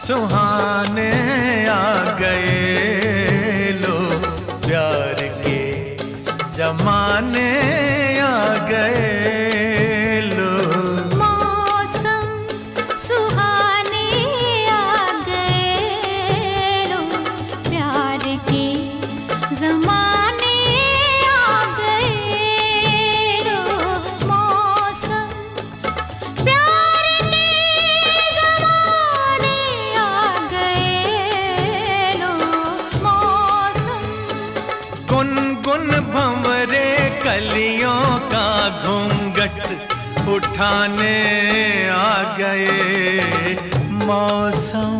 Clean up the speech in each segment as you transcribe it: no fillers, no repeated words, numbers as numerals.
सुहाने आ गए लो, प्यार के जमाने आ गए लो। मौसम सुहाने आ गए लो, प्यार के जमाने आ गए लो। मौसम प्यार के जमाने आ गए लो। मौसम गुनगुन भंवरे कलियों का घूंघट उठाने आ गए मौसम।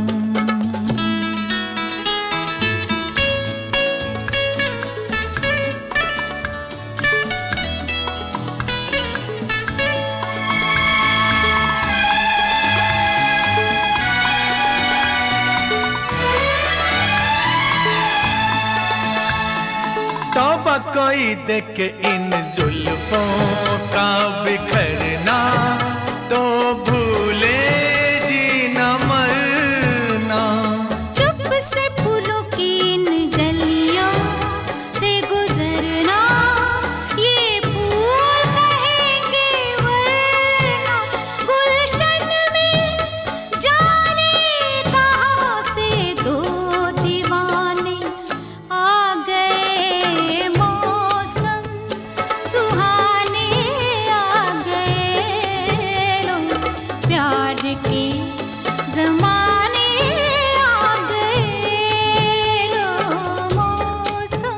तौबा कोई देखे इन जुल्फों का बिखरना, तो भूले जीना मरना। चुप से फूलों की इन गलियों से गुजरना, ये फूल कहेंगे वरना। गुलशन में जाने कहाँ से दो दीवाने आ गए। मौसम सुहाने आ गए लो, प्यार के जमाने आ गए लो। मौसम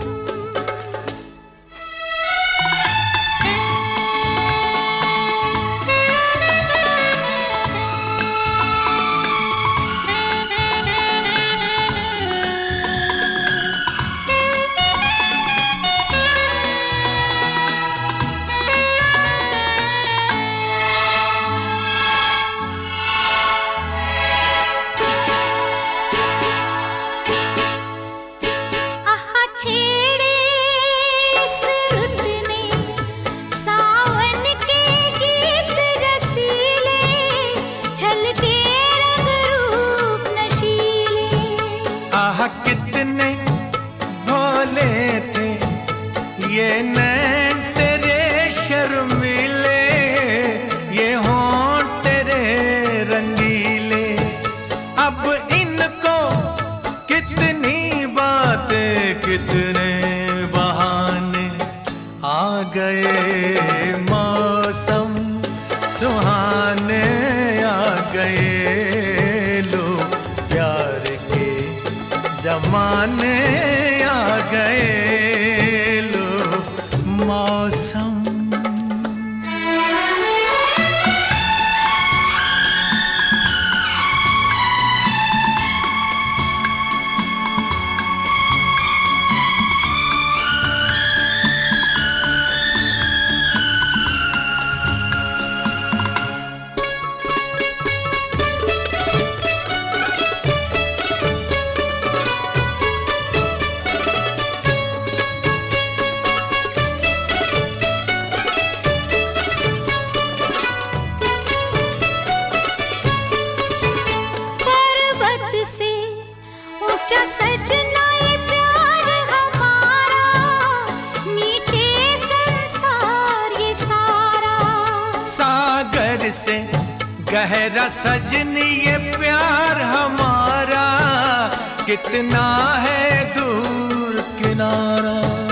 आहा छेड़े इस रुत ने सावन के गीत रसीले, छलके रंग रूप नशीले। आह कितने भोले थे ये नैन तेरे शर्मीले, ये होंठ तेरे रंगीले। अब इनको कितनी बातें कितने बहाने आ गए मौसम सुहाने आ गए लो, प्यार के जमाने आ गए लो मौसम। पर्वत से ऊंचा सजना ये प्यार हमारा, नीचे संसार ये सारा। सागर से गहरा सजनी ये प्यार हमारा, कितना है दूर किनारा।